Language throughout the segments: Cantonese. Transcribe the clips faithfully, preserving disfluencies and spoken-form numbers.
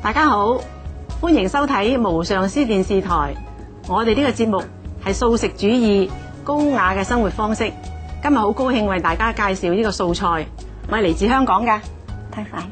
大家好，歡迎收睇無上師電視台。我哋呢個節目係素食主義高雅嘅生活方式。今日好高興為大家介紹呢個素菜，我係嚟自香港嘅。 太快啦！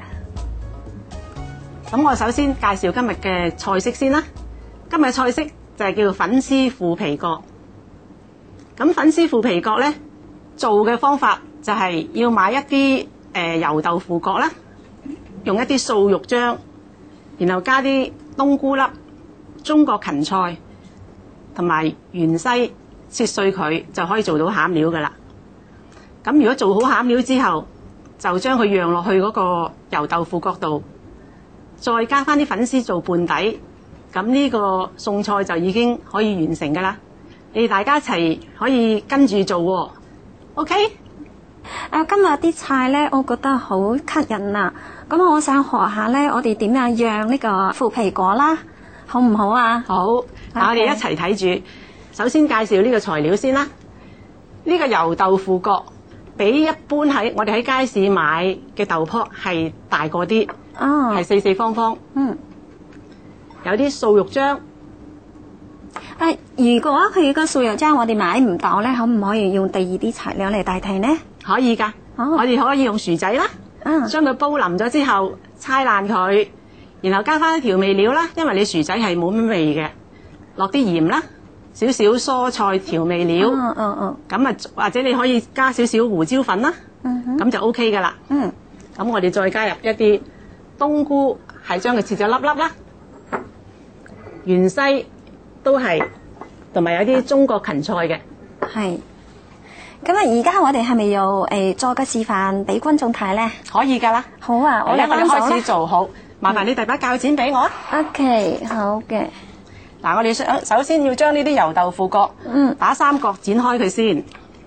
咁我首先介紹今日嘅菜式先啦。今日菜式就係叫粉絲腐皮角。咁粉絲腐皮角咧，做嘅方法就係要買一啲誒、呃、油豆腐角啦，用一啲素肉漿，然後加啲冬菇粒、中國芹菜同埋芫茜切碎佢，就可以做到餡料噶啦。咁如果做好餡料之後，就將佢釀落去嗰個油豆腐角度，再加翻啲粉絲做拌底，咁呢個餸菜就已經可以完成噶啦。你哋大家一齊可以跟住做喎。OK？ 啊，今日啲菜咧，我覺得好吸引啊！咁我想學下咧，我哋點樣釀呢個腐皮角啦，好唔好啊？ 好，嗱，我哋一齊睇住。首先介紹呢個材料先啦。呢個油豆腐角比一般喺我哋喺街市買嘅豆卜係大個啲， 哦， 係四四方方。 嗯。 有啲素肉漿。 誒，如果佢個素肉漿我哋買唔到咧，可唔可以用第二啲材料嚟代替呢？ 可以㗎。 哦。 我哋可以用薯仔啦。 嗯。 將佢煲腍咗之後，搓爛佢，然後加翻啲調味料啦。因為你薯仔係冇乜味嘅，落啲鹽啦，少少蔬菜調味料。 嗯嗯嗯。 咁啊，或者你可以加少少胡椒粉啦。 嗯哼。 咁就 O K 㗎啦。 嗯。 咁我哋再加入一啲冬菇，係將佢切咗粒粒啦。芫茜都係，同埋有啲中國芹菜嘅。 係。咁啊，而家我哋係咪要誒做個示範俾觀眾睇咧？ 可以㗎啦。 好啊，我而家我哋開始幫手啦。 做好，麻煩你遞把鉸剪俾我。 OK，好嘅。 嗱，我哋首首先要將呢啲油豆腐角， 嗯， 打三角剪開佢先。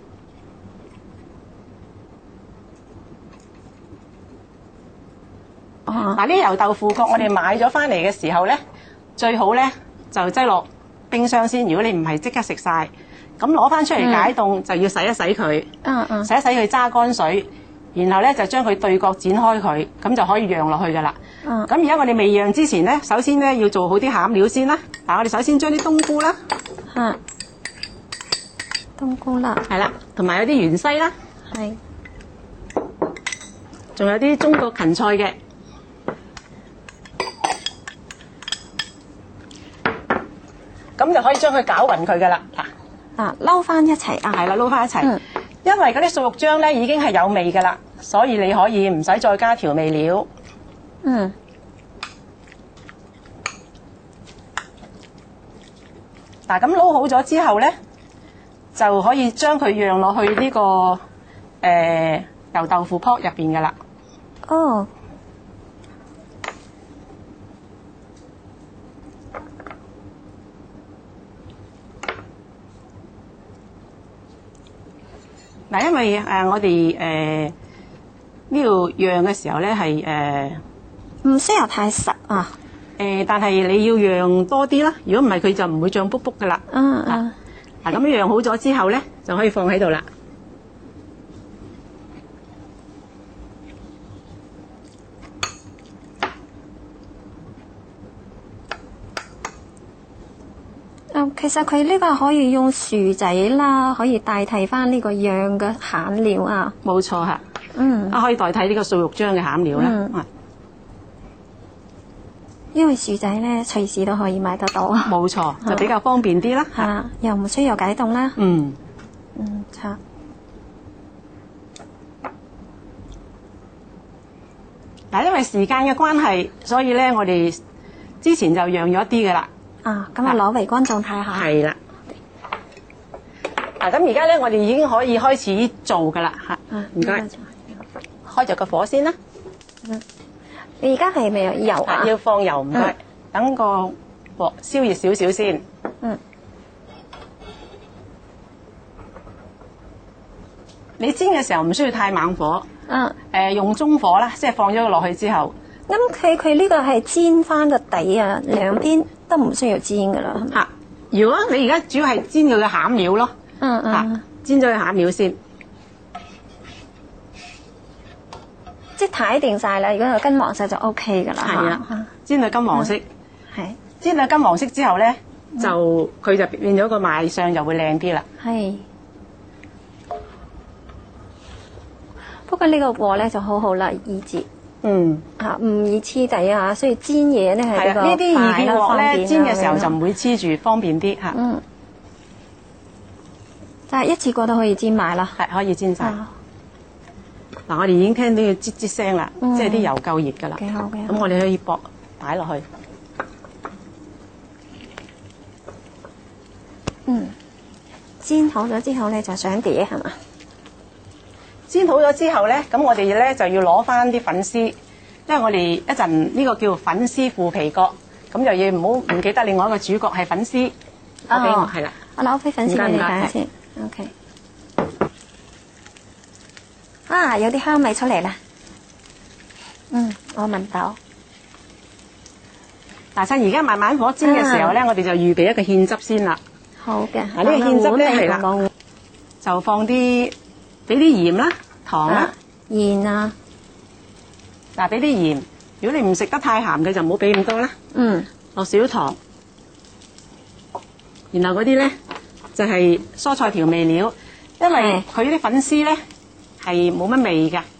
哦。 嗱，呢啲油豆腐角我哋買咗翻嚟嘅時候咧，最好咧就擠落冰箱先。如果你唔係即刻食晒，咁攞翻出嚟解凍，就要洗一洗佢， 嗯嗯。 洗一洗佢揸乾水，然後咧就將佢對角剪開佢，咁就可以釀落去噶啦。 嗯。 咁而家我哋未釀之前咧，首先咧要做好啲餡料先啦。嗱，我哋首先將啲冬菇啦， 嗯。冬菇啦。 係啦，同埋有啲芫茜啦， 係。 仲有啲中國芹菜嘅。咁就可以將佢攪勻佢噶啦。嗱。 啊，撈翻一齊啊！ 係啦，撈翻一齊。 嗯。 因為嗰啲素肉漿咧已經係有味噶啦，所以你可以唔使再加調味料。 嗯。 嗱，咁撈好咗之後咧，就可以將佢釀落去呢、這個誒、呃、油豆腐泡入邊噶啦。 哦。 嗱，因為誒、呃、我哋誒呢度釀嘅時候咧係誒唔需要太實啊。 誒，但係你要釀多啲啦。如果唔係，佢就唔會脹卜卜噶啦。 嗯嗯。 嗱，咁釀好咗之後咧，就可以放喺度啦。 啊，其實佢呢個可以用薯仔啦，可以代替翻呢個釀嘅餡料啊。 冇錯嚇。 嗯。 啊，可以代替呢個素肉漿嘅餡料啦。 嗯。因為薯仔咧，隨時都可以買得到。 冇錯，就比較方便啲啦。 嚇、啊，又唔需要解凍啦。 嗯。 嗯，好。 嗱，因為時間嘅關係，所以咧我哋之前就釀咗一啲噶啦。 啊，咁啊攞俾觀眾睇下。 係啦。嗱，咁而家咧我哋已經可以開始做噶啦嚇。 啊， 唔該。開咗個火先啦。 嗯。你而家係咪有油啊？ 要放油，唔該。 嗯、 等個鑊燒熱少少先。 嗯。 你煎嘅時候唔需要太猛火。 嗯。 誒、呃，用中火啦，即係放咗佢落去之後。 咁佢佢呢個係煎翻個底啊，兩邊都唔需要煎噶啦。 嚇！如果你而家主要係煎佢嘅餡料咯。 嗯嗯。 煎咗佢餡料先。 即睇定晒啦，如果有金黃色就 O K 噶啦。 係啊，煎到金黃色， 係煎到金黃色之後咧，就佢就變咗個賣相就會靚啲啦。 係。不過呢個鑊咧就好好啦，易折。 嗯， 啊，唔易黐底啊，所以煎嘢咧係係啊，呢啲易潔鑊咧煎嘅時候就唔會黐住，方便啲嚇。 嗯，但係一次過都可以煎埋啦。 係可以煎晒。嗱，我哋已經聽到佢吱吱聲啦，即係啲油夠熱㗎啦。 幾好嘅。 咁我哋可以搏擺落去。 嗯，煎好咗之後咧就上碟係嘛？ 煎好咗之後咧，咁我哋咧就要攞翻啲粉絲，因為我哋一陣呢個叫粉絲腐皮角，咁就要唔好唔記得另外一個主角係粉絲。我俾我係啦， 我攞飛粉絲俾你睇下先。OK。啊，有啲香味出嚟啦。嗯，我聞到。 嗱，趁而家慢慢火煎嘅時候咧，我哋就預備一個芡汁先啦。 好嘅。 嗱，呢個芡汁咧係啦，就放啲。俾啲鹽啦，糖啦， 鹽啊， 嗱，俾啲鹽。如果你唔食得太鹹嘅，就唔好俾咁多啦。 嗯， 落少糖，然後嗰啲咧就係蔬菜調味料，因為佢啲粉絲咧係冇乜味㗎，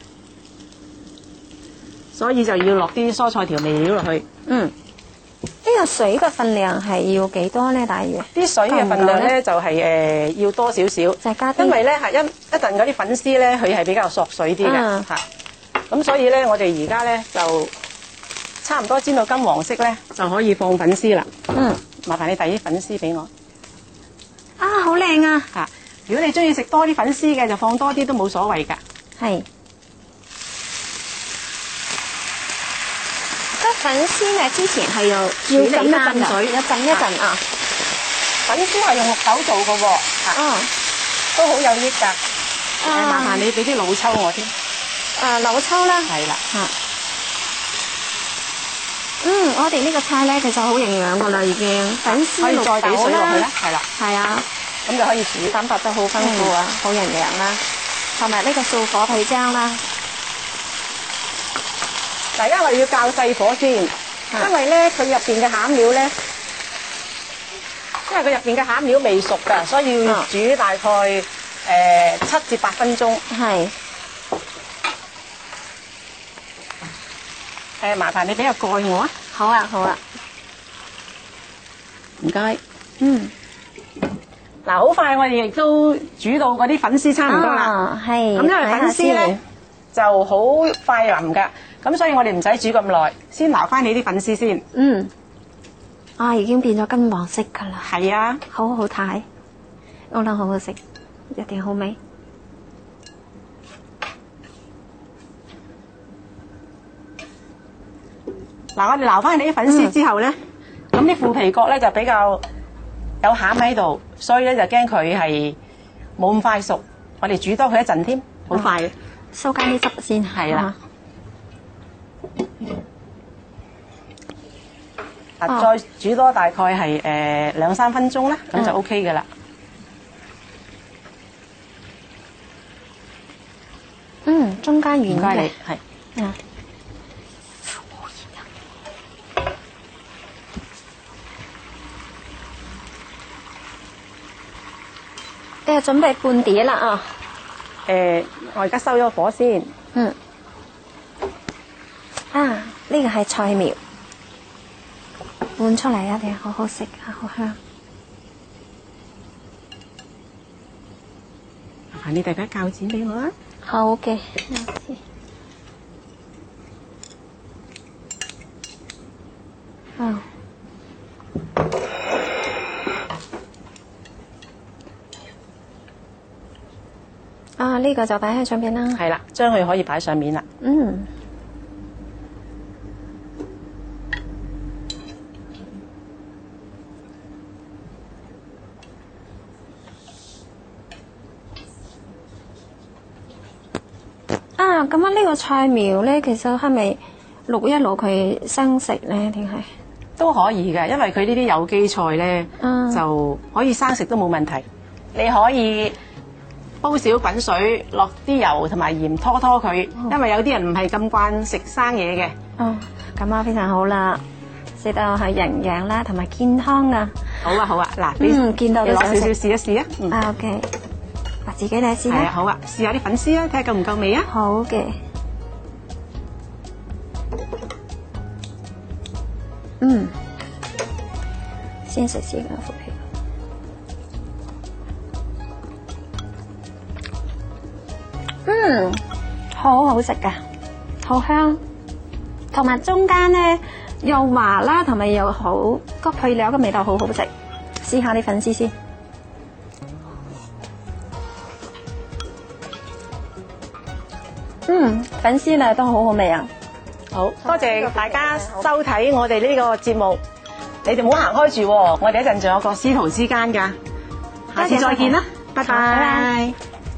所以就要落啲蔬菜調味料落去。 嗯。呢個水嘅分量係要幾多咧？大約啲水嘅分量咧就係誒要多少少， 就加啲， 因為咧係一一陣嗰啲粉絲咧佢係比較索水啲嘅嚇，咁所以咧我哋而家咧就差唔多煎到金黃色咧就可以放粉絲啦。 嗯， 麻煩你遞啲粉絲俾我。 啊，好靚啊！ 嚇，如果你中意食多啲粉絲嘅，就放多啲都冇所謂㗎。 係。粉絲咧之前係要浸一浸水，要浸一浸啊！ 粉絲係用綠豆做嘅喎， 嗯， 都好有益㗎。誒，麻煩你俾啲老抽我添。 誒，老抽啦。 係啦。 嚇。嗯，我哋呢個菜咧其實好營養㗎啦，已經粉絲綠豆啦。可以再俾水落去啦。係啦。係啊。 咁就可以煮， 蛋白質好豐富啊，好營養啦。同埋呢個素火腿漿啦。 大家我哋要較細火先，因為咧佢入邊嘅餡料咧，因為佢入邊嘅餡料未熟㗎，所以要煮大概誒七至八分鐘。 係。 誒，麻煩你俾個蓋我啊！ 好啊，好啊。 唔該。 嗯。 嗱，好快我哋亦都煮到嗰啲粉絲差唔多啦。 係。 咁因為粉絲咧就好快腍㗎。咁所以我哋唔使煮咁耐，先撈翻你啲粉絲先。 嗯，啊，已經變咗金黃色噶啦。 係啊， 好好睇，我諗好好食，一定好味。 嗱，我哋撈翻你啲粉絲之後咧，咁啲腐皮角咧就比較有餡喺度，所以咧就驚佢係冇咁快熟。我哋煮多佢一陣添，好快嘅。 收乾啲汁先， 係啦。啊，再煮多大概係誒兩三分鐘啦，咁就 O K 嘅啦。 嗯，中間圓嘅。唔該你， 係。 嗯。誒，準備半碟啦啊！ 誒，我而家收咗火先。 嗯。啊，呢個係菜苗。換出嚟一定好好食啊，好香。 麻煩你遞把鉸剪俾我啊。 好嘅。好。啊，呢個就擺喺上邊啦。 係啦，將佢可以擺上面啦。 嗯。啊，咁啊呢個菜苗咧，其實係咪淥一淥佢生食咧，定係都可以嘅？因為佢呢啲有機菜咧， 嗯、 就可以生食都冇問題。你可以煲少滾水，落啲油同埋鹽拖拖佢，因為有啲人唔係咁慣食生嘢嘅。 哦，咁啊非常好啦，食到係營養啦，同埋健康啊。 好啊好啊，嗱， 嗯，見到你攞少少都想食。 試一試啊。嗯， 啊 OK，我自己嚟試係啊， 啦。 好啊，試下啲粉絲啊，睇下夠唔夠味啊。 好嘅。嗯，先食先個腐皮。嗯，好好食噶，好香，同埋中間咧又麻啦，同埋又好個配料嘅味道好好食。試下啲粉絲先。嗯，粉絲咧都好好味啊！ 好多謝大家收睇我哋呢個節目，你哋唔好行開住喎，我哋一陣仲有個師徒之間㗎，下次再見啦，拜好拜拜拜。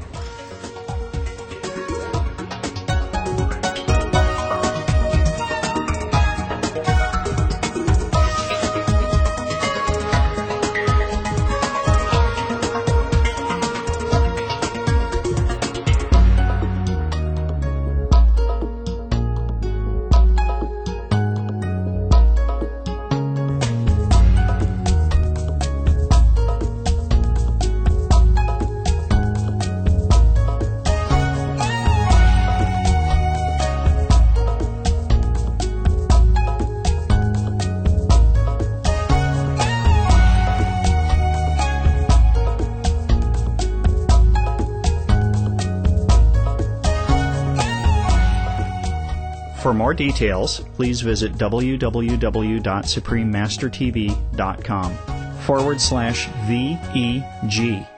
For more details, please visit w w w dot supreme master t v dot com forward slash V E G.